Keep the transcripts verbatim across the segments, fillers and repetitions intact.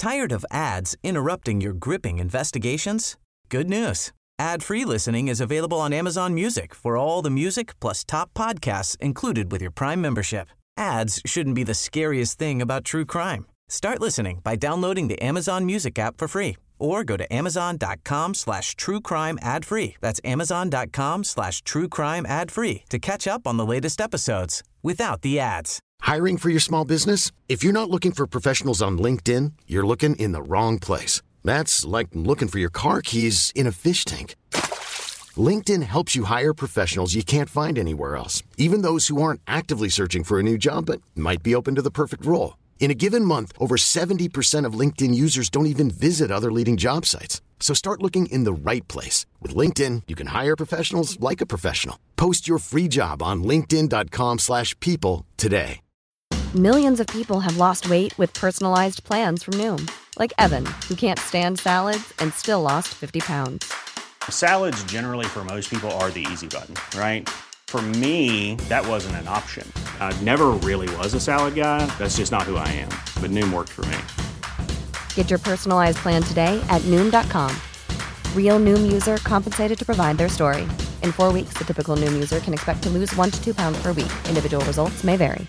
Tired of ads interrupting your gripping investigations? Good news. Ad-free listening is available on Amazon Music for all the music plus top podcasts included with your Prime membership. Ads shouldn't be the scariest thing about true crime. Start listening by downloading the Amazon Music app for free or go to amazon.com slash true crime ad free. That's amazon.com slash true crime ad free to catch up on the latest episodes without the ads. Hiring for your small business? If you're not looking for professionals on LinkedIn, you're looking in the wrong place. That's like looking for your car keys in a fish tank. LinkedIn helps you hire professionals you can't find anywhere else, even those who aren't actively searching for a new job but might be open to the perfect role. In a given month, over seventy percent of LinkedIn users don't even visit other leading job sites. So start looking in the right place. With LinkedIn, you can hire professionals like a professional. Post your free job on linkedin.com slash people today. Millions of people have lost weight with personalized plans from Noom. Like Evan, who can't stand salads and still lost fifty pounds. Salads generally for most people are the easy button, right? For me, that wasn't an option. I never really was a salad guy. That's just not who I am. But Noom worked for me. Get your personalized plan today at Noom dot com. Real Noom user compensated to provide their story. In four weeks, the typical Noom user can expect to lose one to two pounds per week. Individual results may vary.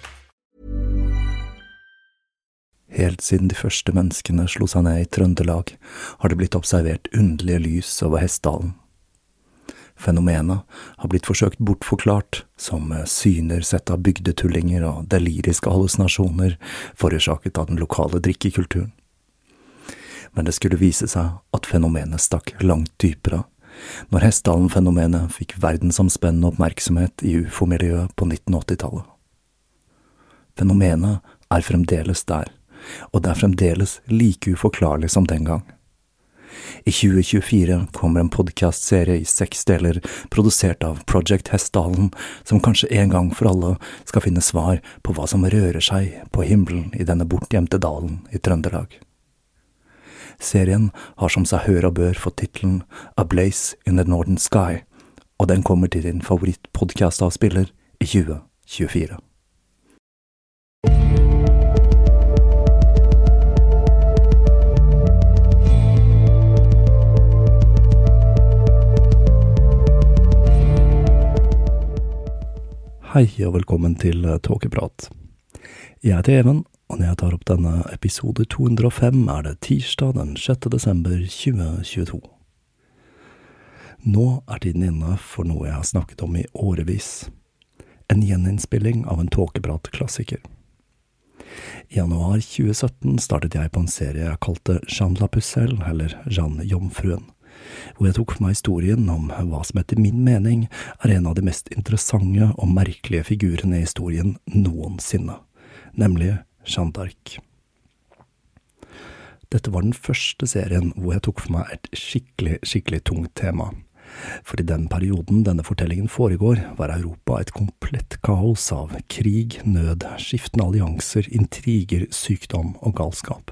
Helt siden de første menneskene slo seg ned i Trøndelag, har det blitt observert underlige lys over Hessdalen. Fenomenet har blitt forsøkt bortforklart som syner sett av bygdetullinger og deliriske hallusinasjoner forårsaket av den lokale drikkekulturen. Men det skulle vise seg at fenomenet stakk langt dypere, når Hessdalen-fenomenet fikk verdensomspennende oppmerksomhet i U F O-miljøet på nitten åtti-tallet. Fenomenet er fremdeles der, og det er fremdeles like uforklarlig som den gang. I tjue tjuefire kommer en podcastserie i seks deler produsert av Project Hessdalen, som kanskje en gang for alle skal finne svar på hva som rører seg på himmelen i denne bortgjemte dalen i Trøndelag. Serien har som seg hør og bør fått titlen A Blaze in the Northern Sky, og den kommer til din favorittpodcastavspiller i tjue tjuefire. Hei og velkommen til Tåkeprat. Jeg heter Even, og når jeg tar opp denne episode to hundre og fem er det tirsdag den sjette desember tjue tjueto. Nå er tiden inne for noe jeg har snakket om i årevis. En gjeninnspilling av en Tåkeprat-klassiker. I januar tjue sytten startet jeg på en serie jeg kalte Jeanne la Pucelle, eller Jeanne Jomfruen, hvor jeg tok for meg historien om hva som etter min mening er en av de mest interessante og merkelige figurene i historien noensinne, nemlig Jeanne d'Arc. Dette var den første serien hvor jeg tok for meg et skikkelig, skikkelig tungt tema, for i den perioden denne fortellingen foregår var Europa et komplett kaos av krig, nød, skiftende allianser, intriger, sykdom og galskap.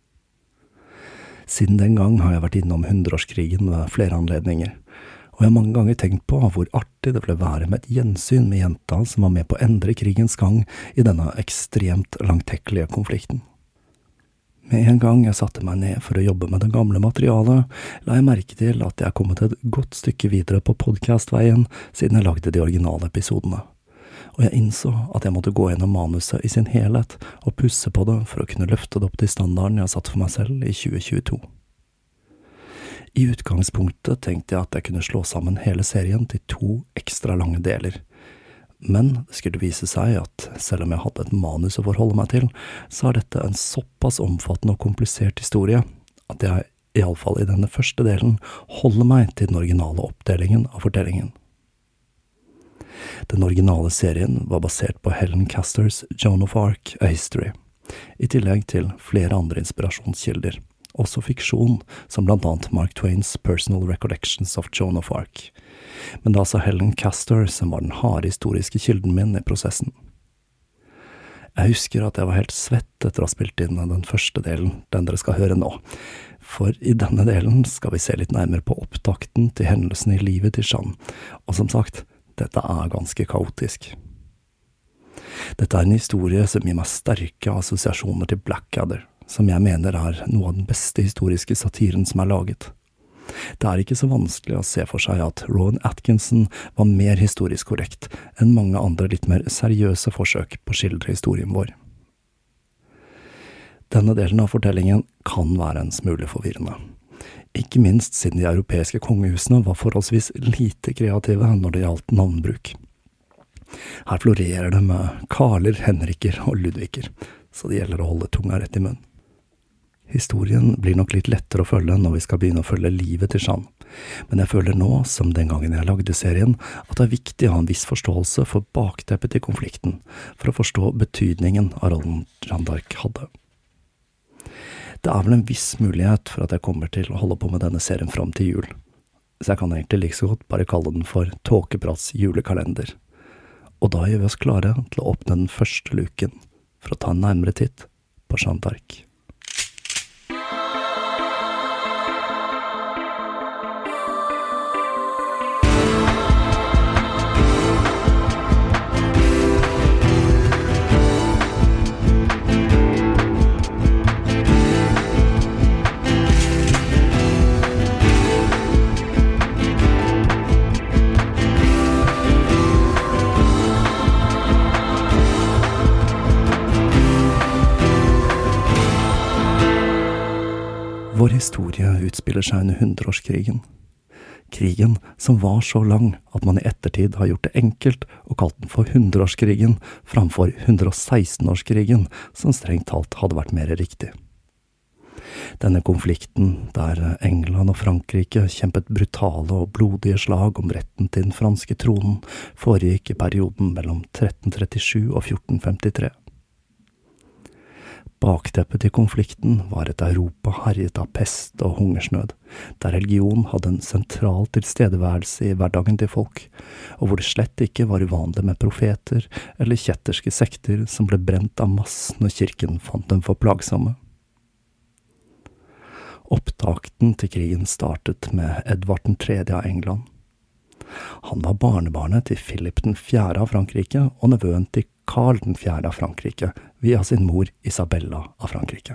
Siden den gang har jeg vært innom hundreårskrigen ved flere anledninger, og jeg har mange ganger tenkt på hvor artig det ville være med et gjensyn med jenta som var med på å endre krigens gang i denne ekstremt langtekkelige konflikten. Med en gang jeg satte meg ned for å jobbe med det gamle materialet, la jeg merke til at jeg kom et godt stykke videre på podcastveien siden jeg lagde de originale episodene. Og jeg innså at jeg måtte gå gjennom manuset i sin helhet og pusse på det for å kunne løfte det opp til standarden jeg har satt for meg selv i tjue tjueto. I utgangspunktet tenkte jeg at jeg kunne slå sammen hele serien til to ekstra lange deler. Men det skulle vise seg at selv om jeg hadde et manus å forholde meg til, så er dette en såpass omfattende og komplisert historie at jeg, i alle fall i denne første delen, holder meg til den originale oppdelingen av fortellingen. Den originale serien var basert på Helen Casters Joan of Arc, A History, i tillegg til flere andre inspirasjonskilder, også fiksjon, som blant annet Mark Twains Personal Recollections of Joan of Arc. Men det er altså Helen Castor som var den harde historiske kilden min i prosessen. Jeg husker at jeg var helt svett etter å ha spilt inn den første delen, den dere skal høre nå. For i denne delen skal vi se litt nærmere på opptakten til hendelsen i livet til Jeanne, og som sagt, dette er ganske kaotisk. Dette er en historie som gir meg sterke assosiasjoner til Blackadder, som jeg mener er noe av den beste historiske satiren som er laget. Det er ikke så vanskelig å se for seg at Rowan Atkinson var mer historisk korrekt enn mange andre litt mer seriøse forsøk på å skildre historien vår. Denne delen av fortellingen kan være en smule forvirrende. Ikke minst siden de europeiske kongehusene var forholdsvis lite kreative når det gjaldt navnbruk. Her florerer det med Karler, Henriker og Ludviger, så det gjelder å holde tunga rett i munnen. Historien blir nok litt lettere å følge når vi skal begynne å følge livet til Jeanne, men jeg føler nå, som den gangen jeg lagde serien, at det er viktig å ha en viss forståelse for bakteppet til konflikten, for å forstå betydningen av rollen Jeanne d'Arc hadde. Det er vel en viss mulighet for at jeg kommer til å holde på med denne serien fram til jul, så jeg kan egentlig like så godt bare kalle den for Tåkeprats julekalender. Og da gjør vi oss klare til å åpne den første luken, for å ta en nærmere titt på Jeanne d'Arc. Vår historie utspiller seg under hundreårskrigen. Krigen som var så lang at man i ettertid har gjort det enkelt og kalt den for hundreårskrigen framfor hundreogsekstenårskrigen, som strengt talt hadde vært mer riktig. Denne konflikten, der England og Frankrike kjempet brutale og blodige slag om retten til den franske tronen, foregikk i perioden mellom tretten trettisju og fjorten femtitre. Bakteppet til konflikten var et Europa herjet av pest og hungersnød, der religion hadde en sentral tilstedeværelse i hverdagen til folk, og hvor det slett ikke var uvanlig med profeter eller kjetterske sekter som ble brent av mass når kirken fant dem for plagsomme. Opptakten til krigen startet med Edvard den tredje av England. Han var barnebarnet til Philip den fjerde av Frankrike og nevøen til Karl den fjerde av Frankrike, via sin mor Isabella av Frankrike.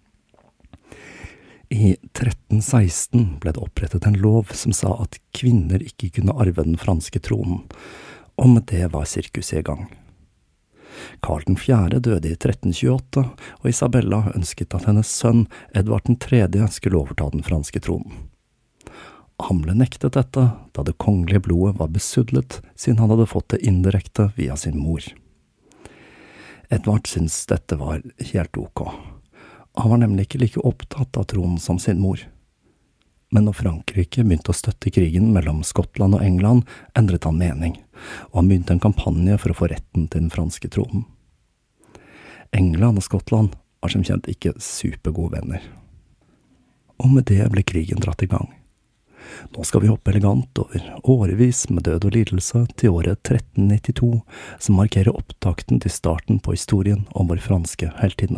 I tretten seksten ble det opprettet en lov som sa at kvinner ikke kunne arve den franske tronen, og med det var sirkuset i gang. Karl den fjerde døde i tretten tjueåtte, og Isabella ønsket at hennes sønn Edvard den tredje skulle overta den franske tronen. Han ble nektet dette, da det kongelige blodet var besudlet, siden han hadde fått det indirekte via sin mor. Edvard syntes dette var helt ok. Han var nemlig ikke like opptatt av tronen som sin mor. Men når Frankrike begynte å støtte krigen mellom Skottland og England, endret han mening, og han begynte en kampanje for å få retten til den franske tronen. England og Skottland var som kjent ikke supergode venner. Og med det ble krigen dratt i gang. Nå skal vi hoppe elegant over årevis med død og lidelse til året tretten nittito, som markerer opptakten til starten på historien om vår franske heltinne.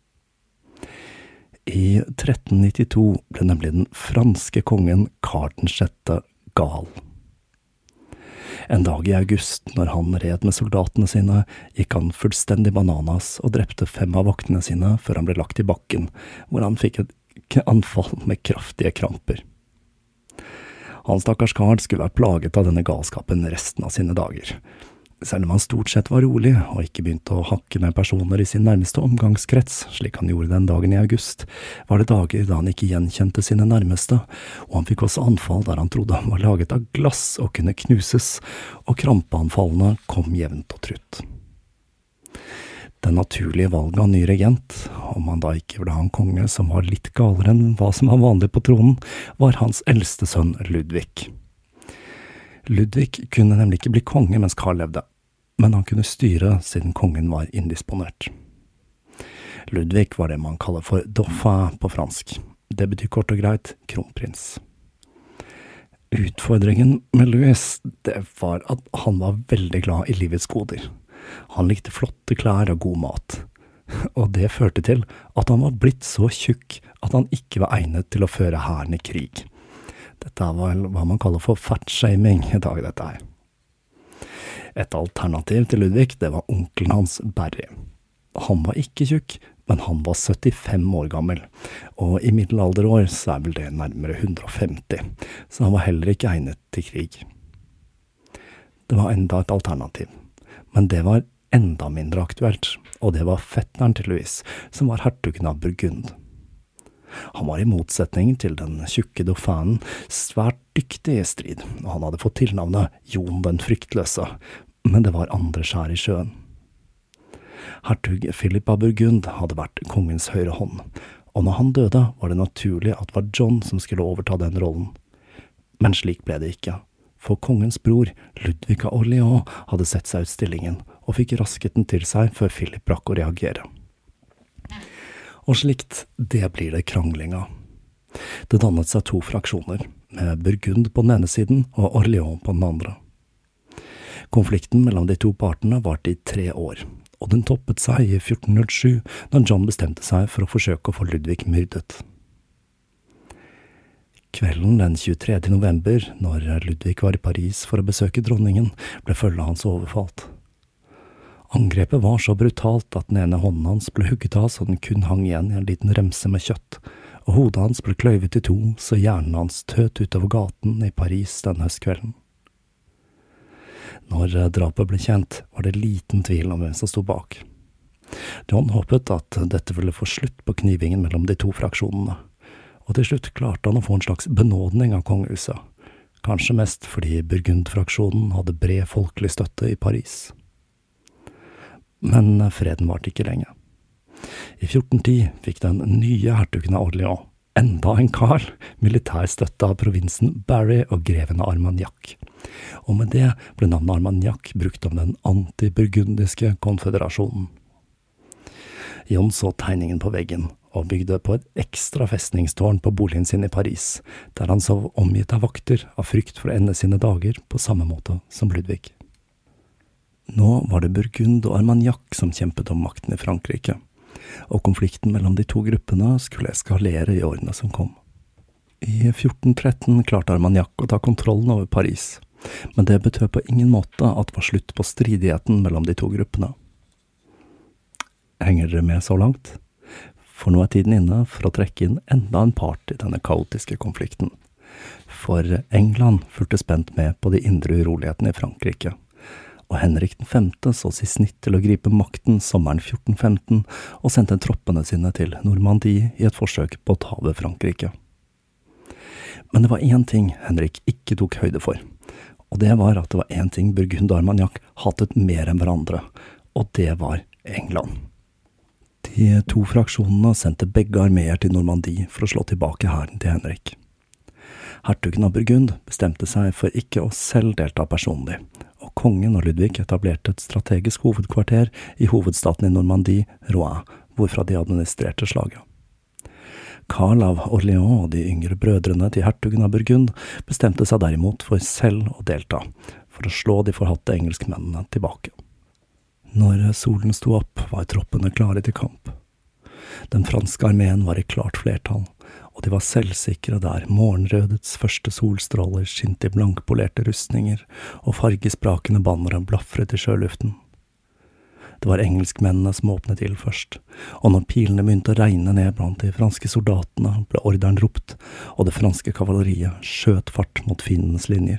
I tretten nittito ble nemlig den franske kongen Karl den sjette gal. En dag i august, når han red med soldatene sine, gikk han fullstendig bananas og drepte fem av vaktene sine før han ble lagt i bakken, hvor han fikk et anfall med kraftige kramper. Han stakkars Karl skulle være plaget av denne galskapen resten av sine dager. Selv om han stort sett var rolig, og ikke begynte å hakke med personer i sin nærmeste omgangskrets, slik han gjorde den dagen i august, var det dager da han ikke gjenkjente sine nærmeste, og han fikk også anfall der han trodde han var laget av glass og kunne knuses, og krampeanfallene kom jevnt og trutt. Den naturlige valget av ny regent, om han da ikke ville ha en konge som var litt galere enn hva som var vanlig på tronen, var hans eldste sønn Ludvig. Ludvig kunne nemlig ikke bli konge mens Karl levde, men han kunne styre siden kongen var indisponert. Ludvig var det man kaller for dauphin på fransk. Det betyr kort og greit kronprins. Utfordringen med Louis, det var at han var veldig glad i livets goder. Han likte flotte klær og god mat, og det førte til at han var blitt så tjukk at han ikke var egnet til å føre hæren i krig. Dette var hva man kaller for fatshaming i dag, dette her. Et alternativ til Ludvig, det var onkelen hans Barry. Han var ikke tjukk, men han var syttifem år gammel, og i middelalderår så er vel det nærmere hundre og femti, så han var heller ikke egnet til krig. Det var enda et alternativ, men det var enda mindre aktuelt, og det var fetteren til Louis, som var hertugen av Burgund. Han var i motsetning til den tjukke dauphin svært dyktig i strid, og han hadde fått tilnavnet Jon den fryktløse, men det var andre skjær i sjøen. Hertug Philip av Burgund hadde vært kongens høyre hånd, og når han døde var det naturlig at det var John som skulle overta den rollen. Men slik ble det ikke, for kongens bror, Ludvig av Orléans, hadde sett seg ut stillingen, og fikk rasket den til seg før Philip rakk å reagere. Og slikt, det blir det kranglinga. Det dannet seg to fraksjoner, med Burgund på den ene siden og Orléans på den andre. Konflikten mellom de to partene varte i tre år, og den toppet seg i fjorten null sju, da John bestemte seg for å forsøke å få Ludvig myrdet. Kvelden den tjuetredje november, når Ludvig var i Paris for å besøke dronningen, ble følget hans overfalt. Angrepet var så brutalt at den ene hånden hans ble hugget av så den kun hang igjen i en liten remse med kjøtt, og hodet hans ble kløyvet i to så hjernen hans tøt utover gaten i Paris den høstkvelden. Når drapet ble kjent, var det liten tvil om hvem som stod bak. John håpet at dette ville få slutt på knivingen mellom de to fraksjonene, og til slutt klarte han å få en slags benådning av kongehuset, kanskje mest fordi Burgund-fraksjonen hadde bred folkelig støtte i Paris. Men freden varte ikke lenge. I fjorten ti fikk den nye hertugen av Orléans, enda en kar, militær støtte av provinsen Berry og greven av Armagnac. Og med det ble navnet Armagnac brukt om den anti-burgundiske konføderasjonen. John så tegningen på veggen, og bygde på et ekstra festningstårn på boligen sin i Paris, der han sov omgitt av vakter av frykt for å ende sine dager på samme måte som Ludvig. Nå var det Burgund og Armagnac som kjempet om makten i Frankrike, og konflikten mellom de to gruppene skulle eskalere i årene som kom. I fjorten tretten klarte Armagnac å ta kontrollen over Paris, men det betød på ingen måte at det var slutt på stridigheten mellom de to gruppene. Henger dere med så langt? For nå er tiden inne for å trekke inn enda en part i denne kaotiske konflikten. For England fulgte spent med på de indre urolighetene i Frankrike, og Henrik den femte så i snitt til å gripe makten sommeren fjorten femten og sendte troppene sine til Normandie i et forsøk på å ta over Frankrike. Men det var en ting Henrik ikke tok høyde for, og det var at det var en ting Burgund og Armagnac hatet mer enn hverandre, og det var England. De to fraksjonene sendte begge armeer til Normandie for å slå tilbake hæren til Henrik. Hertugen av Burgund bestemte seg for ikke å selv delta personlig, og kongen og Ludvig etablerte et strategisk hovedkvarter i hovedstaten i Normandie, Rouen, hvorfra de administrerte slaget. Karl av Orléans og de yngre brødrene til hertugen av Burgund bestemte seg derimot for selv å delta, for å slå de forhatte engelskmennene tilbake. Når solen sto opp, var troppene klare til kamp. Den franske armeen var i klart flertall, og de var selvsikre der morgenrødets første solstråler skinte i blankpolerte rustninger, og fargesprakende bannere blaffret i sjøluften. Det var engelskmennene som åpnet ild først, og når pilene begynte å regne ned blant de franske soldatene, ble ordren ropt, og det franske kavaleriet skjøt fart mot fiendens linjer.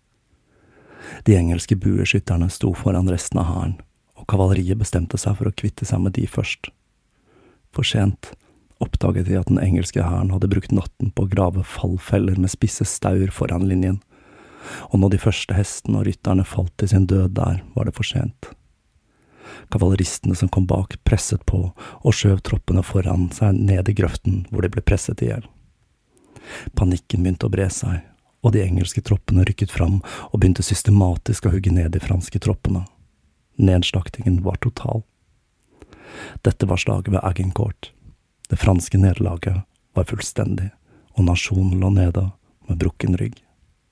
De engelske bueskytterne sto foran resten av hæren, og kavaleriet bestemte seg for å kvitte seg med de først. For sent oppdaget de at den engelske hæren hadde brukt natten på å grave fallfeller med spisse staur foran linjen, og når de første hestene og rytterne falt til sin død der, var det for sent. Kavaleristene som kom bak presset på og skjøv troppene foran seg ned i grøften hvor de ble presset ihjel. Panikken begynte å bre seg, og de engelske troppene rykket fram og begynte systematisk å hugge ned de franske troppene. Nedslaktingen var total. Dette var slaget ved Agincourt. Det franske nederlaget var fullstendig, og nasjonen lå nede med brukken rygg.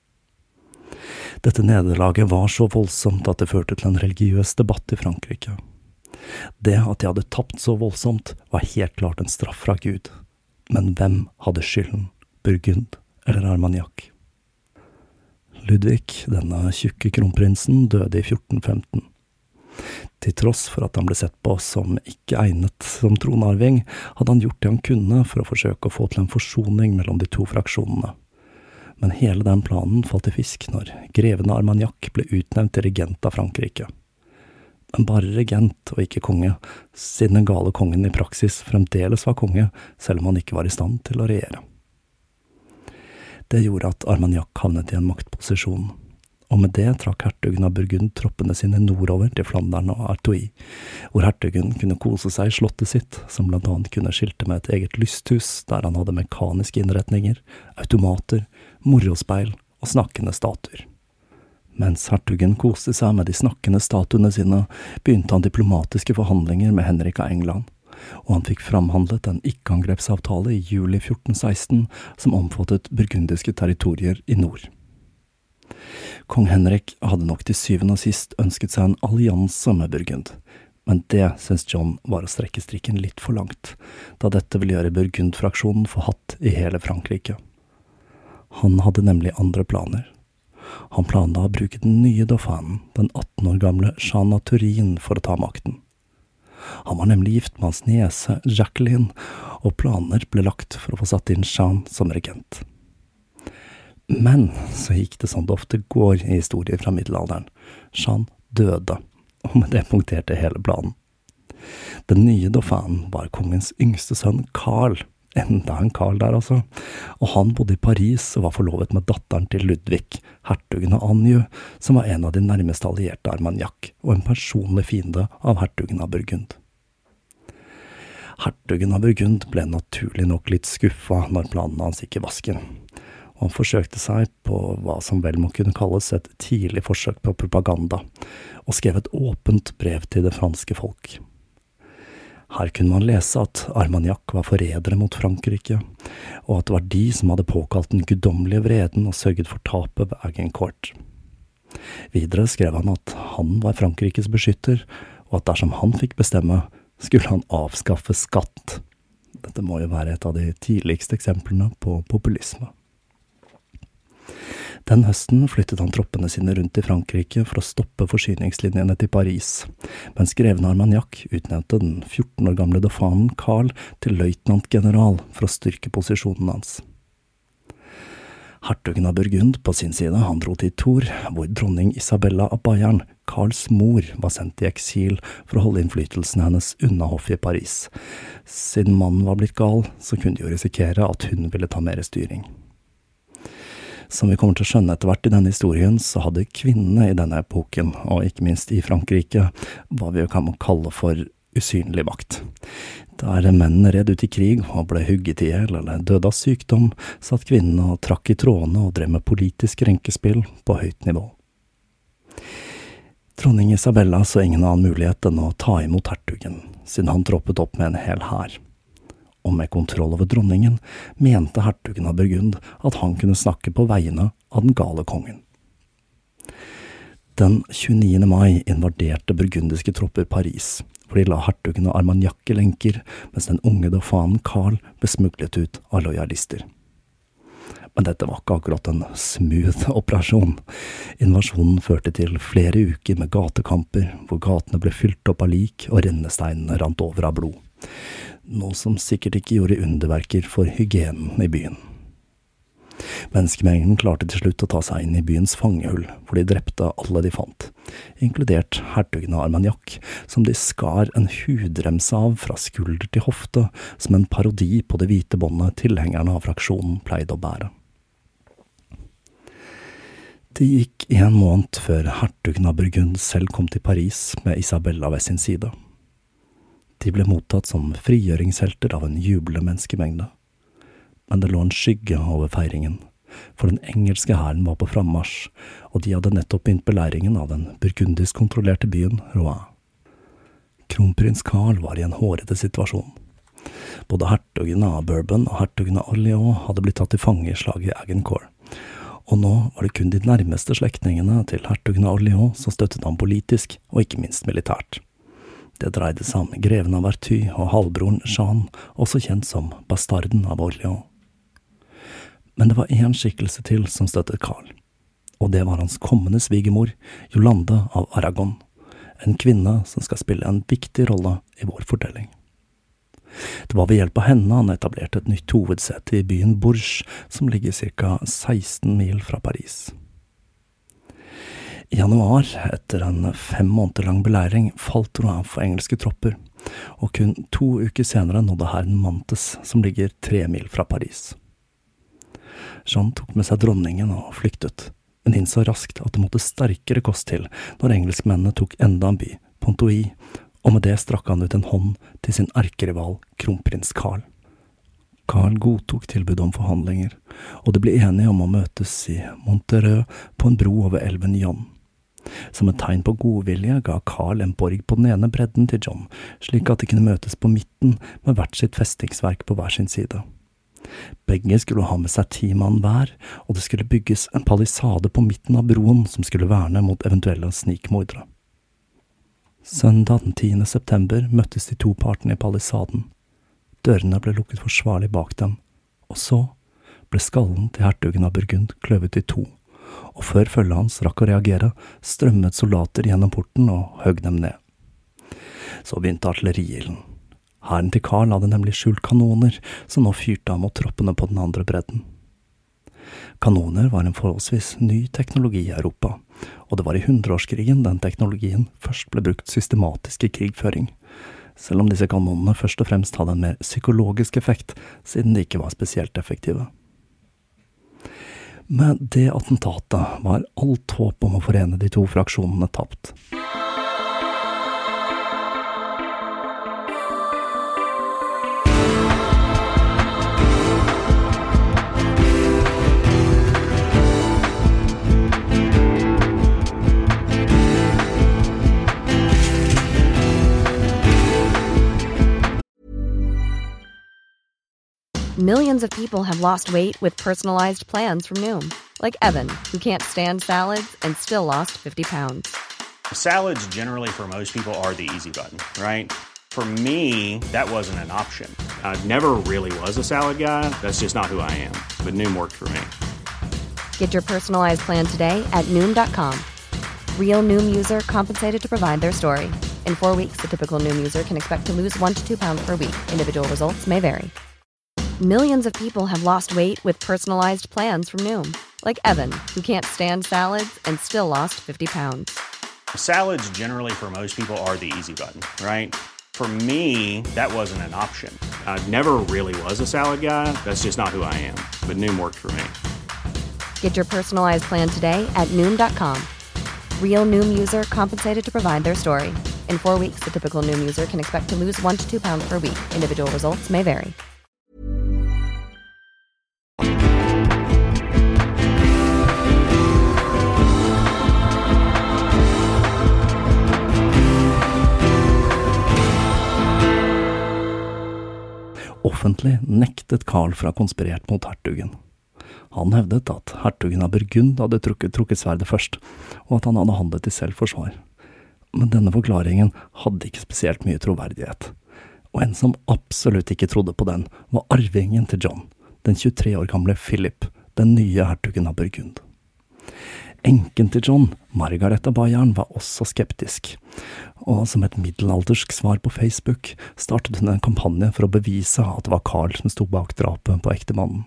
Dette nederlaget var så voldsomt at det førte til en religiøs debatt i Frankrike. Det at de hadde tapt så voldsomt var helt klart en straff fra Gud. Men hvem hadde skylden? Burgund eller Armagnac? Ludvig, denne tjukke kronprinsen, døde i fjorten femten. Til tross for at han ble sett på som ikke egnet som tronarving, hadde han gjort det han kunne for å forsøke å få til en forsoning mellom de to fraksjonene. Men hele den planen falt i fisk når greven av Armagnac ble utnevnt til regent av Frankrike. Men bare regent og ikke konge, siden den gale kongen i praksis fremdeles var konge, selv om han ikke var i stand til å regjere. Det gjorde at Armagnac havnet i en maktposisjon, og med det trakk hertugen av Burgund troppene sine nordover til Flandern og Artois, hvor hertugen kunne kose seg i slottet sitt, som blant annet kunne skilte med et eget lysthus, der han hadde mekaniske innretninger, automater, morospeil og snakkende statuer. Mens hertugen koste seg med de snakkende statuene sine, begynte han diplomatiske forhandlinger med Henrik av England, og han fikk framhandlet en ikke-angrepsavtale i juli fjorten seksten som omfattet burgundiske territorier i nord. Kong Henrik hadde nok til syvende og sist ønsket seg en allianse med Burgund, men det synes John var å strekke strikken litt for langt, da dette ville gjøre Burgund-fraksjonen forhatt i hele Frankrike. Han hadde nemlig andre planer. Han planla å bruke den nye dauphin, den atten år gamle Jean av Turin, for å ta makten. Han var nemlig gift med hans niese Jacqueline, og planer ble lagt for å få satt inn Jean som regent. Men så gikk det som det ofte går i historier fra middelalderen. Jean døde, og med det punkterte hele planen. Den nye dauphin var kongens yngste sønn Karl, enda en Karl der altså, og han bodde i Paris og var forlovet med datteren til Ludvig, hertugen av Anjou, som var en av de nærmeste allierte Armagnac, og en personlig fiende av hertugen av Burgund. Hertugen av Burgund ble naturlig nok litt skuffa når planene hans gikk i vasken, og han forsøkte seg på hva som vel må kunne kalles et tidlig forsøk på propaganda, og skrev et åpent brev til det franske folk. Her kunne man lese at Armagnac var forrædere mot Frankrike, og at det var de som hadde påkalt den guddommelige vreden og sørget for tapet ved Agincourt. Videre skrev han at han var Frankrikes beskytter, og at dersom han fikk bestemme, skulle han avskaffe skatt. Dette må jo være et av de tidligste eksemplene på populisme. Den høsten flyttet han troppene sine rundt i Frankrike for å stoppe forsyningslinjene til Paris, mens greven Armagnac utnevnte den fjorten år gamle dauphinen Karl til løytnantgeneral for å styrke posisjonen hans. Hertugen av Burgund på sin side, han dro til Tours, hvor dronning Isabella av Bayern, Karls mor, var sendt i eksil for å holde innflytelsen hennes unna hoffet i Paris. Siden mannen var blitt gal, så kunne de jo risikere at hun ville ta mer styring. Som vi kommer til å skjønne etter hvert i denne historien, så hadde kvinnene i denne epoken, og ikke minst i Frankrike, hva vi kan kalle for usynlig makt. Der mennene red ut i krig og ble hugget i hjel eller døde av sykdom, satt kvinnene og trakk i trådene og drev med politisk renkespill på høyt nivå. Dronning Isabella så ingen annen mulighet enn å ta imot hertugen, siden han troppet opp med en hel hær. Og med kontroll over dronningen, mente hertugen av Burgund at han kunne snakke på vegne av den gale kongen. Den tjueniende mai invaderte burgundiske tropper Paris, for de la hertugen av Armagnac i lenker, mens den unge dauphinen Karl ble smuglet ut av lojalister. Men dette var ikke akkurat en smooth operasjon. Invasjonen førte til flere uker med gatekamper, hvor gatene ble fylt opp av lik og rennesteinene rant over av blod. Noe som sikkert ikke gjorde underverker for hygienen i byen. Menneskemengden klarte til slutt å ta seg inn i byens fangehull, hvor de drepte alle de fant, inkludert hertugen av Armagnac, som de skar en hudremse av fra skulder til hofte, som en parodi på det hvite båndet tilhengerne av fraksjonen pleide å bære. Det gikk en måned før hertugen av Burgund selv kom til Paris med Isabella ved sin side. De ble mottatt som frigjøringshelter av en jublende menneskemengde. Men det lå en skygge over feiringen, for den engelske hæren var på frammarsj, og de hadde nettopp begynt beleiringen av den burgundisk kontrollerte byen Rouen. Kronprins Karl var i en hårete situasjon. Både hertugen av Bourbon og hertugen av Orléans hadde blitt tatt til fange i slaget i Agincourt, og nå var det kun de nærmeste slektningene til hertugen av Orléans som støttet ham politisk, og ikke minst militært. Det dreide seg om greven av Artois og halvbroren Jean, også kjent som bastarden av Orléans. Men det var en skikkelse til som støttet Karl, og det var hans kommende svigermor, Jolande av Aragon, en kvinne som skal spille en viktig rolle i vår fortelling. Det var ved hjelp av henne han etablerte et nytt hovedsete i byen Bourges, som ligger cirka seksten mil fra Paris. I januar, etter en fem måneder lang beleiring, falt Rouen for engelske tropper, og kun to uker senere nådde hæren Mantes, som ligger tre mil fra Paris. Jean tok med seg dronningen og flyktet, men innså raskt at det måtte sterkere kost til når engelskmennene tok enda en by, Pontoise, og med det strakk han ut en hånd til sin erkerival, kronprins Karl. Karl godtok tilbud om forhandlinger, og de ble enige om å møtes i Montereux på en bro over elven Yonne. Som et tegn på godvilje ga Karl en borg på den ene bredden til John, slik at de kunne møtes på midten med hvert sitt festingsverk på hver sin side. Begge skulle ha med seg ti mann hver, og det skulle bygges en palisade på midten av broen som skulle verne mot eventuelle snikmordere. Søndag den tiende september møttes de to partene i palisaden. Dørene ble lukket forsvarlig bak dem, og så ble skallen til hertugen av Burgund kløvet i to, og før følget hans rakk å reagere, strømmet soldater gjennom porten og høgg dem ned. Så begynte artilleriilden. Hæren til Karl hadde nemlig skjult kanoner, som nå fyrte av mot troppene på den andre bredden. Kanoner var en forholdsvis ny teknologi i Europa, og det var i hundreårskrigen den teknologien først ble brukt systematisk i krigføring, selv om disse kanonene først og fremst hadde en mer psykologisk effekt, siden de ikke var spesielt effektive. Med det attentatet var alt håp om å forene de to fraksjonene tapt. Millions of people have lost weight with personalized plans from Noom. Like Evan, who can't stand salads and still lost fifty pounds. Salads generally for most people are the easy button, right? For me, that wasn't an option. I never really was a salad guy. That's just not who I am. But Noom worked for me. Get your personalized plan today at Noom dot com. Real Noom user compensated to provide their story. In four weeks, the typical Noom user can expect to lose one to two pounds per week. Individual results may vary. Millions of people have lost weight with personalized plans from Noom. Like Evan, who can't stand salads and still lost fifty pounds. Salads generally for most people are the easy button, right? For me, that wasn't an option. I never really was a salad guy. That's just not who I am. But Noom worked for me. Get your personalized plan today at Noom dot com. Real Noom user compensated to provide their story. In four weeks, the typical Noom user can expect to lose one to two pounds per week. Individual results may vary. Offentlig nektet Karl for å ha konspirert mot hertugen. Han hevdet at hertugen av Burgund hadde trukket, trukket sverdet først, og at han hadde handlet i selvforsvar. Men denne forklaringen hadde ikke spesielt mye troverdighet. Og en som absolutt ikke trodde på den, var arvingen til John, den tjuetre år gamle Philip, den nye hertugen av Burgund. Enken til John, Margareta Bayern, var også skeptisk, og som et middelaldersk svar på Facebook startet hun en kampanje for å bevise at det var Karl som stod bak drapet på ektemannen.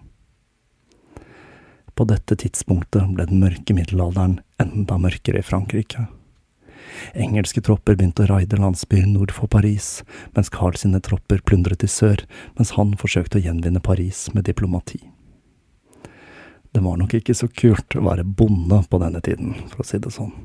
På dette tidspunktet ble den mørke middelalderen enda mørkere i Frankrike. Engelske tropper begynte å raide landsbyer nord for Paris, mens Karl sine tropper plundret i sør, mens han forsøkte å gjenvinne Paris med diplomati. Det var nok ikke så kult å være bonde på denne tiden, for å si det sånn.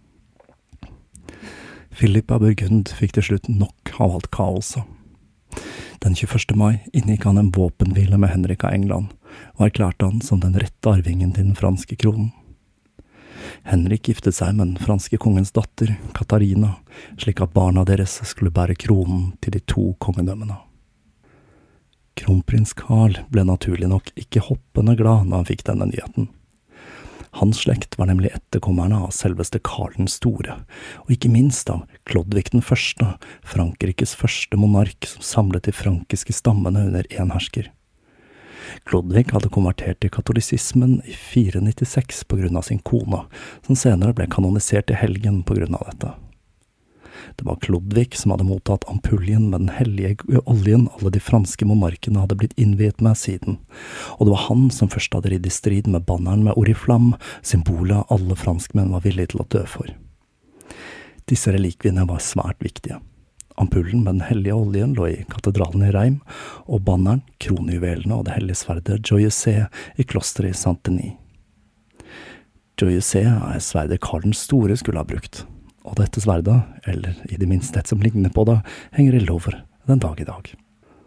Philip av Burgund fikk til slutt nok av alt kaoset. Den tjueførste mai inngikk han en våpenhvile med Henrik av England, og erklærte han som den rette arvingen til den franske kronen. Henrik giftet seg med den franske kongens datter, Katarina, slik at barna deres skulle bære kronen til de to kongedømmene. Kronprins Karl ble naturlig nok ikke hoppende glad når han fikk denne nyheten. Hans slekt var nemlig etterkommerne av selveste Karl den store, og ikke minst av Klodvig den første, Frankrikes første monark som samlet de frankiske stammene under en hersker. Klodvig hadde konvertert til katolisismen i fire nittiseks på grunn av sin kone, som senere ble kanonisert i helgen på grunn av dette. Det var Klodvig som hadde mottatt ampuljen med den hellige oljen alle de franske monarkene hadde blitt innviet med siden, og det var han som først hadde ridd i strid med banneren med oriflamme, symbolet alle franskmenn var villige til å dø for. Disse relikviene var svært viktige. Ampullen med den hellige oljen lå i katedralen i Reim, og banneren, kronjuvelene og det hellige sverdet Joyeux i klosteret i Saint-Denis. Joyeux er sverdet Karl den Store skulle ha brukt, og dette sverdet, eller i det minste et som ligner på det, henger i Louvre den dag i dag.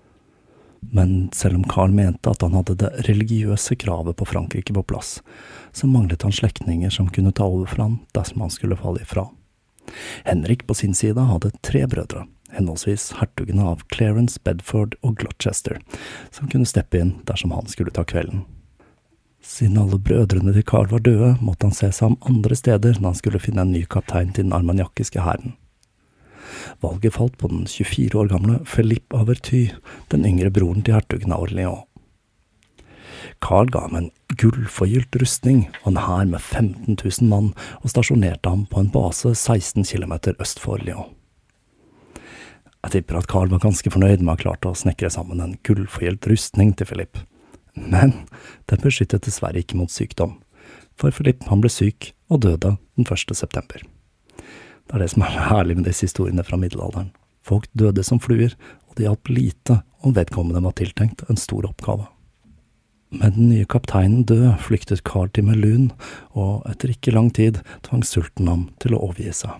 Men selv om Karl mente at han hadde det religiøse kravet på Frankrike på plass, så manglet han slektninger som kunne ta over for han dersom han skulle falle ifra. Henrik på sin side hadde tre brødre, henholdsvis hertugene av Clarence, Bedford og Gloucester, som kunne steppe inn dersom han skulle ta kvelden. Siden alle brødrene til Karl var døde, måtte han se seg om andre steder når han skulle finne en ny kaptein til den armagnakiske hæren. Valget falt på den tjuefire år gamle Philippe Averty, den yngre broren til hertugen av Orléans. Karl ga ham en gullforgylt rustning og en hær med femten tusen mann og stasjonerte ham på en base seksten kilometer øst for Orléans. Jeg tipper at Karl var ganske fornøyd med å ha klart å snekre sammen en gullforgylt rustning til Philippe. Men den beskyttet dessverre ikke mot sykdom, for Philippe han ble syk og døde den første september. Det er det som er herlig med disse historiene fra middelalderen. Folk døde som fluer, og det hjalp lite om vedkommende var tiltenkt en stor oppgave. Med den nye kapteinen død flyktet Karl til Melun, og etter ikke lang tid tvang sulten ham til å overgi seg.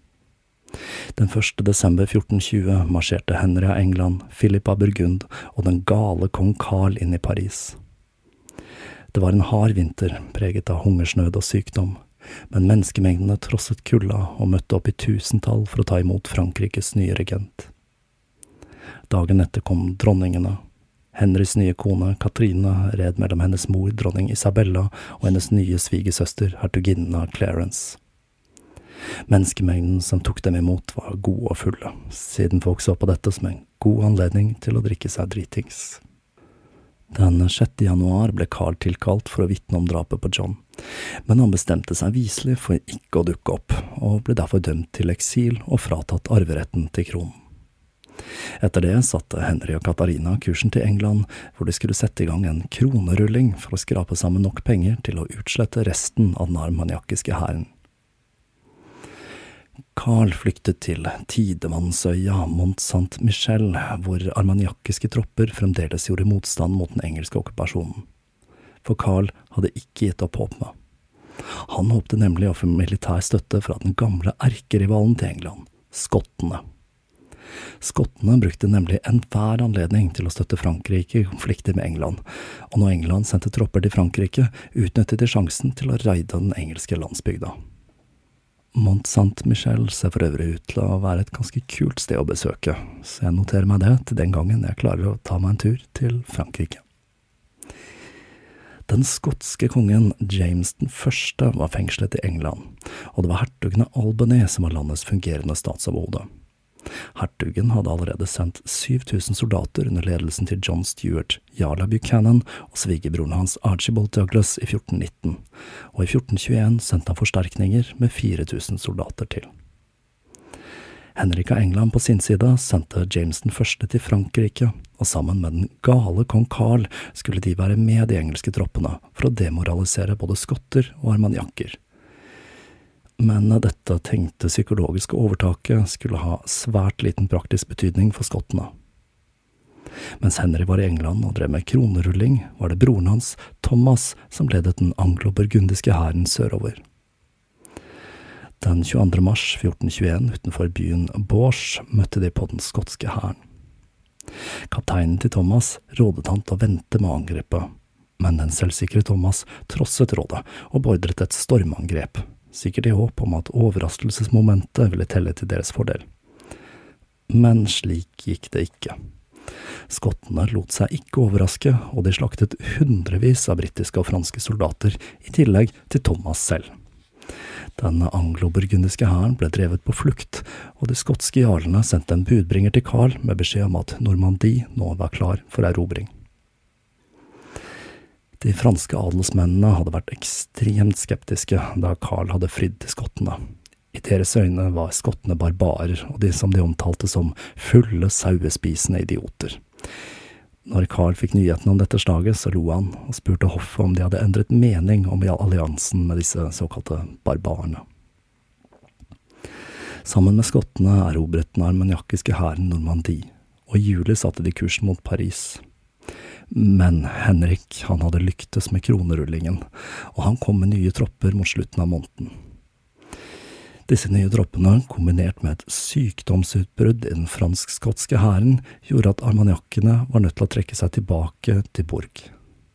Den første desember fjorten tjue marsjerte Henry av England, Philip av Burgund og den gale kong Karl inn i Paris. Det var en hard vinter, preget av hungersnød og sykdom, men menneskemengdene trosset kulda og møtte opp i tusentall for å ta imot Frankrikes nye regent. Dagen etter kom dronningene. Henrys nye kone, Katrine, red mellom hennes mor, dronning Isabella, og hennes nye svigersøster, hertuginnen av Clarence. Menneskemengden som tok dem imot var gode og fulle, siden folk så på dette som en god anledning til å drikke seg dritings. Den sjette januar ble Karl tilkalt for å vitne om drapet på John, men han bestemte seg viselig for ikke å dukke opp, og ble derfor dømt til eksil og fratatt arveretten til kronen. Etter det satte Henry og Katarina kursen til England, hvor de skulle sette i gang en kronerulling for å skrape sammen nok penger til å utslette resten av den armagnakiske hæren. Karl flyktet til Tidevannsøya, Mont Saint-Michel, hvor armagnakiske tropper fremdeles gjorde motstand mot den engelske okkupasjonen. For Karl hadde ikke gitt opp håpet. Han håpte nemlig å få militær støtte fra den gamle erkerivalen til England, skottene. Skottene brukte nemlig enhver anledning til å støtte Frankrike i konflikter med England, og når England sendte tropper til Frankrike, utnyttet de sjansen til å raide den engelske landsbygda. Mont Saint-Michel ser for øvrig ut til å være et ganske kult sted å besøke, så jeg noterer meg det til den gangen jeg klarer å ta meg en tur til Frankrike. Den skotske kongen James den første var fengslet i England, og det var hertugen av Albany som var landets fungerende statsoverhode. Hertugen hadde allerede sendt syv tusen soldater under ledelsen til John Stuart, Jarl Buchanan og svigerbroren hans Archibald Douglas i fjorten nitten, og i fjorten tjueen sendte han forsterkninger med fire tusen soldater til. Henrik av England på sin side sendte James den første til Frankrike, og sammen med den gale kong Karl skulle de være med de engelske troppene for å demoralisere både skotter og armagnakker. Men dette tenkte psykologiske overtaket skulle ha svært liten praktisk betydning for skottene. Mens Henry var i England og drev med kronerulling, var det broren hans, Thomas, som ledet den anglo-burgundiske hæren sørover. Den tjueandre mars fjorten tjueen utenfor byen Bourges møtte de på den skotske hæren. Kapteinen til Thomas rådet han til å vente med angrepet, men den selvsikre Thomas trosset rådet og beordret et stormangrep, sikkert i håp om at overraskelsesmomentet ville telle til deres fordel. Men slik gikk det ikke. Skottene lot seg ikke overraske, og de slaktet hundrevis av britiske og franske soldater, i tillegg til Thomas selv. Den anglo-burgundiske hæren ble drevet på flukt, og de skotske jarlene sendte en budbringer til Karl med beskjed om at Normandie nå var klar for erobring. De franske adelsmennene hadde vært ekstremt skeptiske da Karl hadde fridd til skottene. I deres øyne var skottene barbarer, og de som de omtalte som fulle sauespisende idioter. Når Karl fikk nyheten om dette slaget, så lo han og spurte hoffet om de hadde endret mening om alliansen med disse såkalte barbarene. Sammen med skottene erobret den armagnakiske hæren Normandie, og i juli satte de kursen mot Paris. Men Henrik, han hadde lyktes med kronerullingen, og han kom med nye tropper mot slutten av måneden. Disse nye troppene, kombinert med et sykdomsutbrudd i den fransk-skotske hæren, gjorde at armagnakkene var nødt til å trekke seg tilbake til Bourg.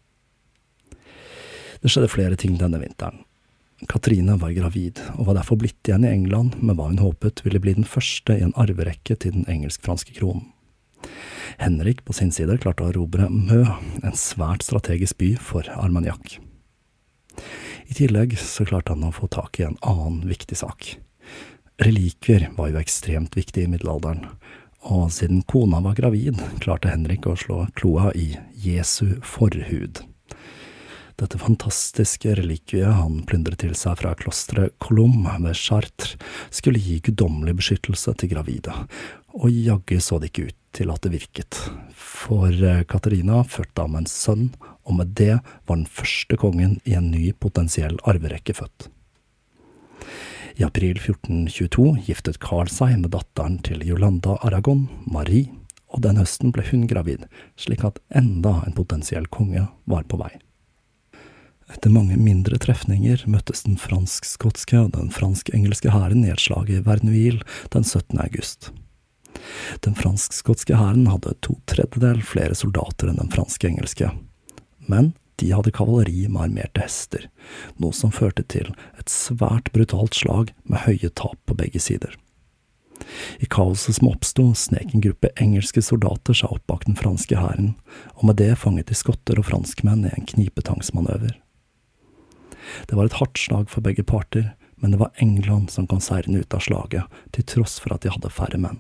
Det skjedde flere ting denne vinteren. Katrine var gravid, og var derfor blitt igjen i England med hva hun håpet ville bli den første i en arverekke til den engelsk-franske kronen. Henrik på sin side klarte å erobre Mø, en svært strategisk by for Armagnac. I tillegg så klarte han å få tak i en annen viktig sak. Relikvier var jo ekstremt viktig i middelalderen, og siden kona var gravid, klarte Henrik å slå kloa i Jesu forhud. Dette fantastiske relikviet han plyndret til seg fra klosteret Colombe ved Chartres skulle gi guddommelig beskyttelse til gravide, og jaggu så det ikke ut til at det virket. For Katarina fødte ham en sønn, og med det var den første kongen i en ny potensiell arverekke født. I april fjorten tjueto giftet Karl seg med datteren til Jolanda Aragon, Marie, og den høsten ble hun gravid, slik at enda en potensiell konge var på vei. Etter mange mindre trefninger møttes den fransk-skotske og den fransk-engelske hæren i et slag i Verneuil den syttende august. Den fransk-skotske hæren hadde to tredjedel flere soldater enn den fransk-engelske, men de hadde kavaleri med armerte hester, noe som førte til et svært brutalt slag med høye tap på begge sider. I kaoset som oppstod, snek en gruppe engelske soldater seg opp bak den franske hæren, og med det fanget de skotter og franskmenn i en knipetangsmanøver. Det var et hardt slag for begge parter, men det var England som kom seirende ut av slaget, til tross for at de hadde færre menn.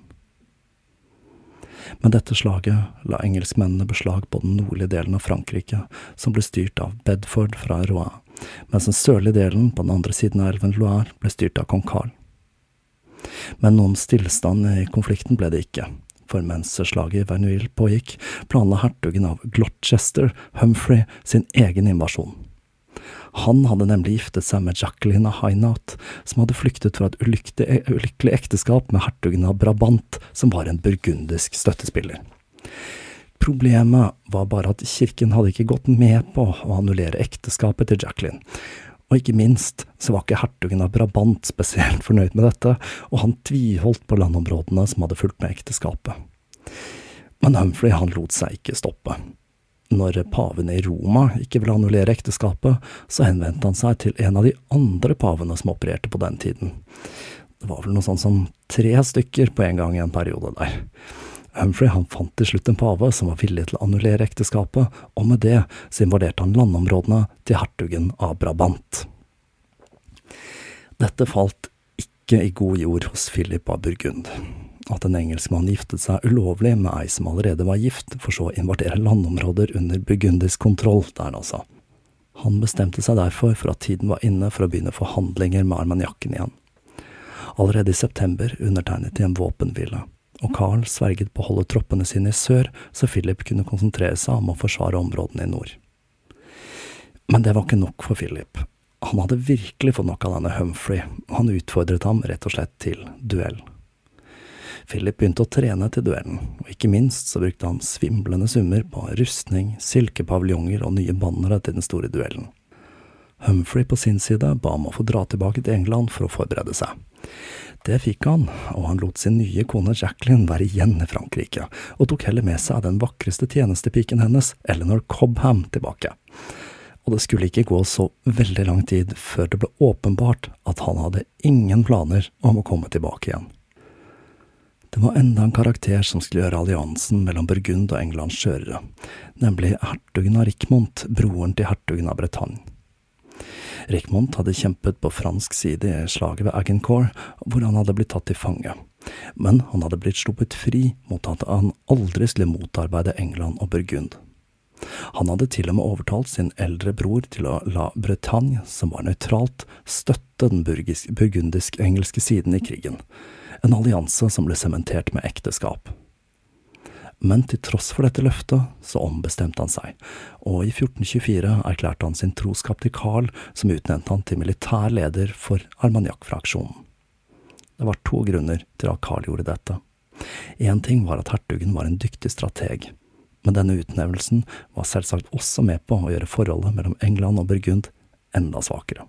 Men dette slaget la engelskmennene beslag på den nordlige delen av Frankrike, som ble styrt av Bedford fra Rouen, mens den sørlige delen på den andre siden av elven Loire ble styrt av kong Karl. Men noen stillstand i konflikten ble det ikke, for mens slaget i Verneuil pågikk, planla hertugen av Gloucester, Humphrey, sin egen invasjon. Han hadde nemlig giftet seg med Jacqueline av Hainaut, som hadde flyktet fra et ulykkelig, ulykkelig ekteskap med hertugen av Brabant, som var en burgundisk støttespiller. Problemet var bare at kirken hadde ikke gått med på å annullere ekteskapet til Jacqueline. Og ikke minst så var ikke hertugen av Brabant spesielt fornøyd med dette, og han tviholdt på landområdene som hadde fulgt med ekteskapet. Men Humphrey han lot seg ikke stoppe. Når pavene i Roma ikke ville annullere ekteskapet, så henvendte han seg til en av de andre pavene som opererte på den tiden. Det var vel noe sånt som tre stykker på en gang i en periode der. Humphrey han fant til slutt en pave som var villig til å annullere ekteskapet, og med det så invaderte han landområdene til hertugen av Brabant. Dette falt ikke i god jord hos Philip av Burgund. At en engelskmann giftet seg ulovlig med ei som allerede var gift, for så å invadere landområder under burgundisk kontroll der altså. Han bestemte seg derfor for at tiden var inne for å begynne forhandlinger med Armagnacken igjen. Allerede i september undertegnet de en våpenhvile, og Karl sverget på å holde troppene sine i sør, så Philip kunne konsentrere seg om å forsvare områdene i nord. Men det var ikke nok for Philip. Han hadde virkelig fått nok av denne Humphrey, og han utfordret ham rett og slett til duell. Philip begynte å trene til duellen, og ikke minst så brukte han svimlende summer på rustning, silkepaviljonger og nye bannere til den store duellen. Humphrey på sin side ba om å få dra tilbake til England for å forberede seg. Det fikk han, og han lot sin nye kone Jacqueline være igjen i Frankrike, og tok heller med seg den vakreste tjenestepiken hennes, Eleanor Cobham, tilbake. Og det skulle ikke gå så veldig lang tid før det ble åpenbart at han hadde ingen planer om å komme tilbake igjen. Det var enda en karakter som skulle gjøre alliansen mellom Burgund og England skjørere, nemlig hertugen av Richmond, broren til hertugen av Bretagne. Richmond hadde kjempet på fransk side i slaget ved Agincourt, hvor han hadde blitt tatt til fange, men han hadde blitt sluppet fri mot at han aldri skulle motarbeide England og Burgund. Han hadde til og med overtalt sin eldre bror til å la Bretagne, som var nøytralt, støtte den burgundisk-engelske siden i krigen, en allianse som ble sementert med ekteskap. Men til tross for dette løftet, så ombestemte han seg, og i fjorten tjuefire erklærte han sin troskap til Karl, som utnevnte han til militær leder for Armagnac-fraksjonen. Det var to grunner til at Karl gjorde dette. En ting var at hertugen var en dyktig strateg, men denne utnevnelsen var selvsagt også med på å gjøre forholdet mellom England og Burgund enda svakere.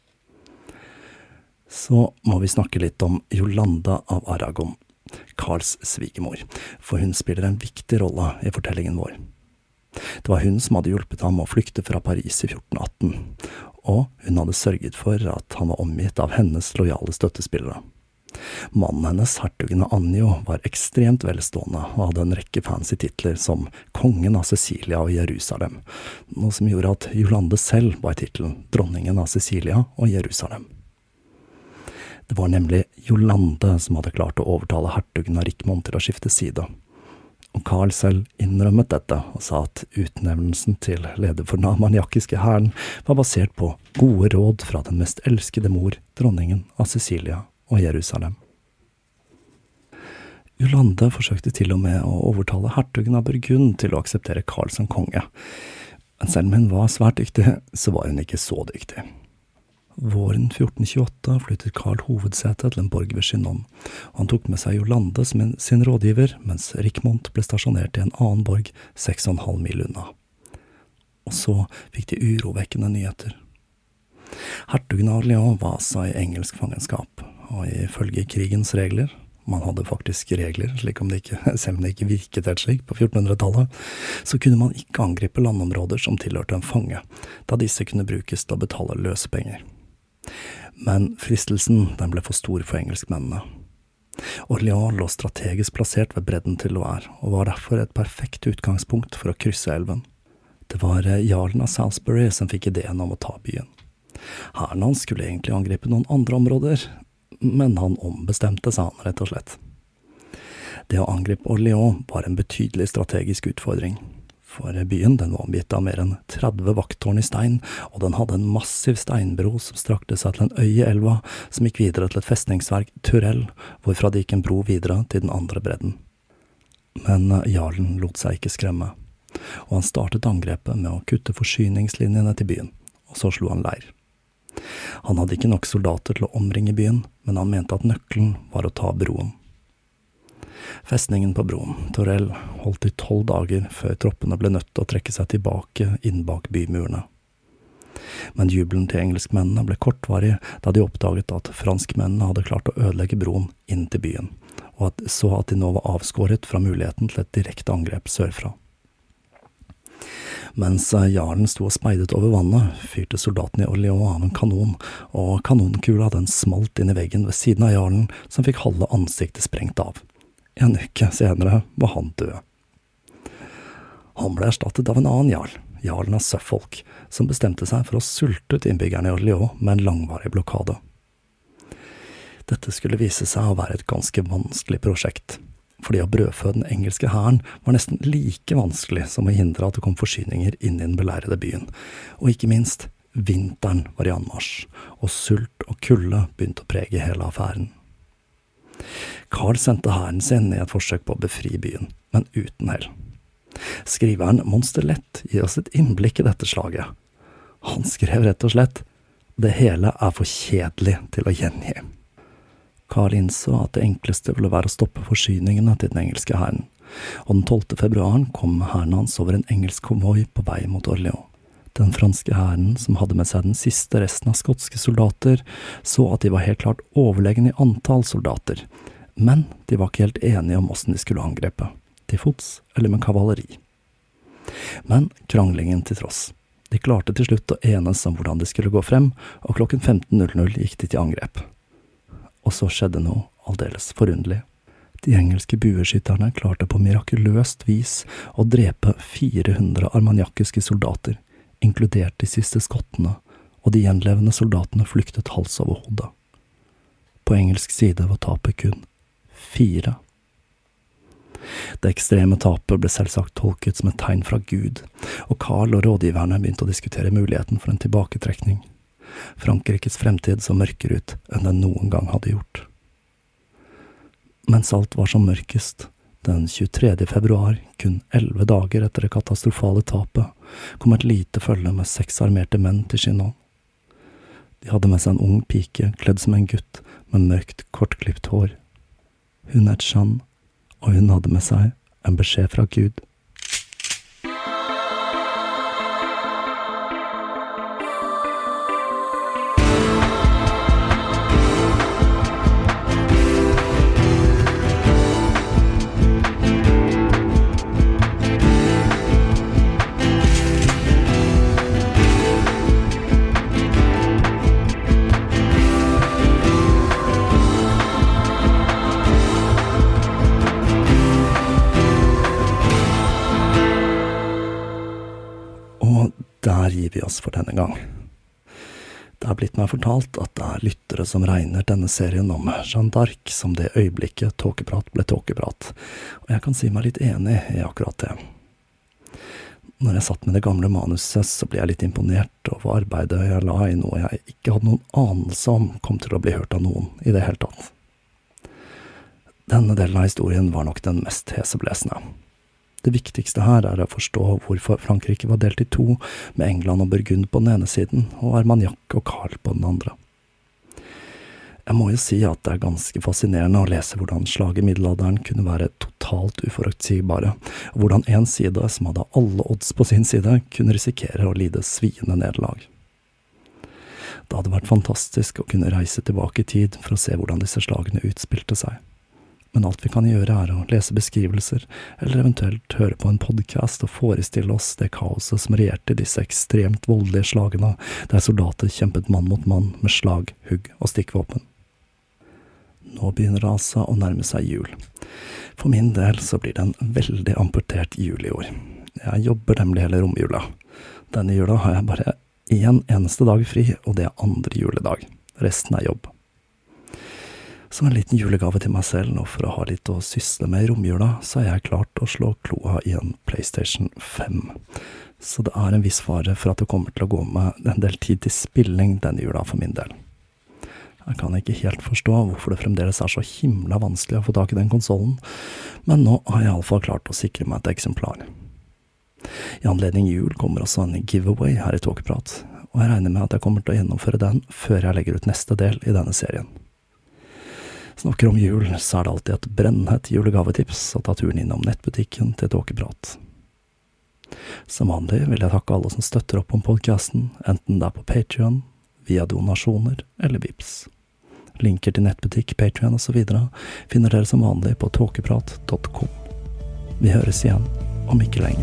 Så må vi snakke litt om Jolande av Aragon, Karls svigermor, for hun spiller en viktig rolle i fortellingen vår. Det var hun som hadde hjulpet ham å flykte fra Paris i fjorten atten, og hun hadde sørget for at han var omgitt av hennes lojale støttespillere. Mannen hennes, hertugen av Anjou, var ekstremt velstående og hadde en rekke fancy titler som kongen av Sicilia og Jerusalem, noe som gjorde at Jolande selv var titelen dronningen av Sicilia og Jerusalem. Det var nemlig Jolande som hadde klart å overtale hertugen av Richmond til å skifte side. Og Karl selv innrømmet dette og sa at utnevnelsen til leder for den armagnaciske hæren var basert på gode råd fra den mest elskede mor, dronningen av Sicilia og Jerusalem. Jolande forsøkte til og med å overtale hertugen av Burgund til å akseptere Karl som konge. Men selv om hun var svært dyktig, så var hun ikke så dyktig. Våren fjorten tjueåtte flyttet Karl hovedsetet til en borg ved Chinon, og han tok med seg Jolande som en, sin rådgiver, mens Richmond ble stasjonert i en annen borg seks og en halv mil unna. Og så fikk de urovekkende nyheter. Hertugen av Orléans var altså i engelsk fangenskap, og ifølge krigens regler, man hadde faktisk regler, slik om det ikke, selv om det ikke virket helt slik på fjortenhundretallet, så kunne man ikke angripe landområder som tilhørte en fange, da disse kunne brukes til å betale løsepenger. Men fristelsen, den ble for stor for engelskmennene. Orléans lå strategisk plassert ved bredden til Loire, og var derfor et perfekt utgangspunkt for å krysse elven. Det var jarlen av Salisbury som fikk ideen om å ta byen. Hæren hans skulle egentlig angripe noen andre områder, men han ombestemte seg han rett og slett. Det å angripe Orléans var en betydelig strategisk utfordring, for byen den var omgitt av mer enn tretti vakttårn i stein, og den hadde en massiv steinbro som strakte seg til en øy i elva, som gikk videre til et festningsverk, Turel, hvorfra det gikk en bro videre til den andre bredden. Men jarlen lot seg ikke skremme, og han startet angrepet med å kutte forsyningslinjene til byen, og så slo han leir. Han hadde ikke nok soldater til å omringe byen, men han mente at nøkkelen var å ta broen. Festningen på broen, Turel, holdt i tolv dager før troppene ble nødt til å trekke seg tilbake inn bak bymurene. Men jubelen til engelskmennene ble kortvarig da de oppdaget at franskmennene hadde klart å ødelegge broen inn til byen, og at, så at de nå var avskåret fra muligheten til et direkte angrep sørfra. Mens jarlen sto og speidet over vannet, fyrte soldatene i Orléans av en kanon, og kanonkula den smalt inn i veggen ved siden av jarlen, som fikk halve ansiktet sprengt av. En uke senere var han død. Han ble erstattet av en annen jarl, jarlen av Suffolk, som bestemte seg for å sulte ut innbyggerne i Orléans med en langvarig blokade. Dette skulle vise seg å være et ganske vanskelig prosjekt, fordi å brødfø den engelske hæren var nesten like vanskelig som å hindre at det kom forsyninger inn i den beleirede byen, og ikke minst, vinteren var i anmarsj, og sult og kulde begynte å prege hele affæren. Karl sendte hæren sin i et forsøk på å befri byen, men uten hell. Skriveren Monsterlett gir oss et innblikk i dette slaget. Han skrev rett og slett, det hele er for kjedelig til å gjengi. Karl innså at det enkleste ville være å stoppe forsyningene til den engelske hæren, og den tolvte februar kom hæren hans over en engelsk konvoi på vei mot Orléans. Den franske hæren, som hadde med seg den siste resten av skotske soldater, så at de var helt klart overlegne i antall soldater, men de var ikke helt enige om hvordan de skulle angrepe, til fots eller med kavaleri. Men kranglingen til tross. De klarte til slutt å enes om hvordan de skulle gå frem, og klokken femten gikk de til angrep. Og så skjedde noe aldeles forunderlig. De engelske bueskytterne klarte på mirakuløst vis å drepe fire hundre armagnaciske soldater, inkludert de siste skottene, og de gjenlevende soldatene flyktet hals over hodet. På engelsk side var tapet kun fire. Det ekstreme tapet ble selvsagt tolket som et tegn fra Gud, og Karl og rådgiverne begynte å diskutere muligheten for en tilbaketrekning. Frankrikes fremtid så mørkere ut enn den noen gang hadde gjort. Mens alt var som mørkest, den tjuetredje februar, kun elleve dager etter det katastrofale tapet, kom et lite følge med seks armerte menn til Chinon. De hadde med seg en ung pike, kledd som en gutt, med mørkt, kortklipt hår. Hun het Jeanne, og hun hadde med seg en beskjed fra Gud. Der gir vi oss for denne gang. Det har blitt meg fortalt at det er lyttere som regner denne serien om Jeanne d'Arc som det øyeblikket tåkeprat ble tåkeprat, og jeg kan si meg litt enig i akkurat det. Når jeg satt med det gamle manuset, så ble jeg litt imponert over arbeidet jeg la i noe jeg ikke hadde noen anelse om kom til å bli hørt av noen i det hele tatt. Denne delen av historien var nok den mest heseblesende. Det viktigste her er å forstå hvorfor Frankrike var delt i to, med England og Burgund på den ene siden, og Armagnac og Karl på den andre. Jeg må jo si at det er ganske fascinerende å lese hvordan slaget i middelalderen kunne være totalt uforutsigbare, og hvordan en side som hadde alle odds på sin side, kunne risikere å lide sviende nederlag. Det hadde vært fantastisk å kunne reise tilbake i tid for å se hvordan disse slagene utspilte seg. Men alt vi kan gjøre er å lese beskrivelser, eller eventuelt høre på en podcast og forestille oss det kaoset som regjerte disse ekstremt voldelige slagene, der soldater kjempet mann mot mann med slag, hugg og stikkvåpen. Nå begynner det altså å nærme seg jul. For min del så blir det en veldig amputert jul i år. Jeg jobber nemlig hele romjula. Denne jula har jeg bare en eneste dag fri, og det er andre juledag. Resten er jobb. Som en liten julegave til meg selv, og for å ha litt å sysle med i romjula, så er jeg klart å slå kloa i en PlayStation fem. Så det er en viss fare for at det kommer til å gå med en del tid til spilling denne jula for min del. Jeg kan ikke helt forstå hvorfor det fremdeles er så himla vanskelig å få tak i den konsolen, men nå har jeg i alle fall klart å sikre meg et eksemplar. I anledning jul kommer også en giveaway her i Tåkeprat, og jeg regner med at jeg kommer til å gjennomføre den før jeg legger ut neste del i denne serien. Snakker om jul, så er det alltid et brennhett julegavetips å ta turen innom nettbutikken til Tåkeprat. Som vanlig vil jeg takke alle som støtter opp om podcasten, enten det er på Patreon, via donasjoner eller Vips. Linker til nettbutikk, Patreon og så videre finner dere som vanlig på tåkeprat punktum com. Vi høres igjen om ikke lenge.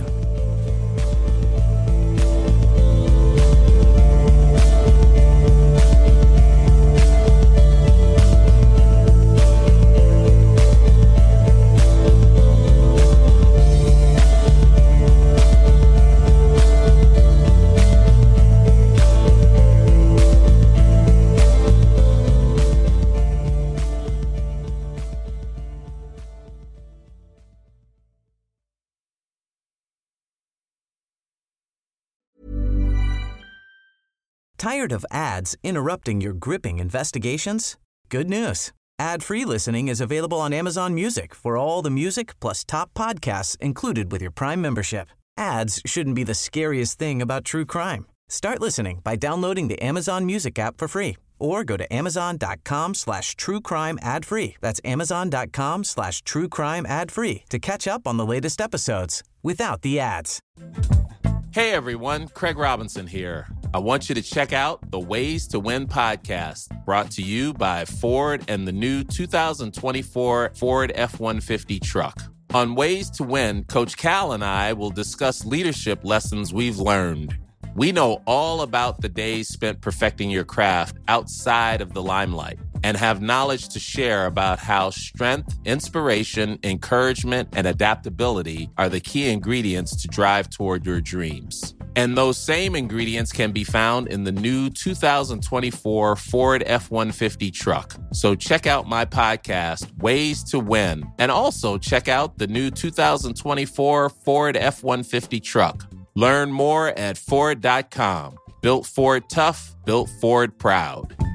Tired of ads interrupting your gripping investigations? Good news. Ad-free listening is available on Amazon Music for all the music plus top podcasts included with your Prime membership. Ads shouldn't be the scariest thing about true crime. Start listening by downloading the Amazon Music app for free or go to amazon.com slash true crime ad free. That's amazon.com slash true crime ad free to catch up on the latest episodes without the ads. Hey everyone, Craig Robinson here. I want you to check out the Ways to Win podcast, brought to you by Ford and the new two thousand twenty-four Ford F one fifty truck. On Ways to Win, Coach Cal and I will discuss leadership lessons we've learned. We know all about the days spent perfecting your craft outside of the limelight and have knowledge to share about how strength, inspiration, encouragement, and adaptability are the key ingredients to drive toward your dreams. And those same ingredients can be found in the new two thousand twenty-four Ford F one fifty truck. So check out my podcast, Ways to Win, and also check out the new two thousand twenty-four Ford F one fifty truck. Learn more at Ford dot com. Built Ford tough, built Ford proud.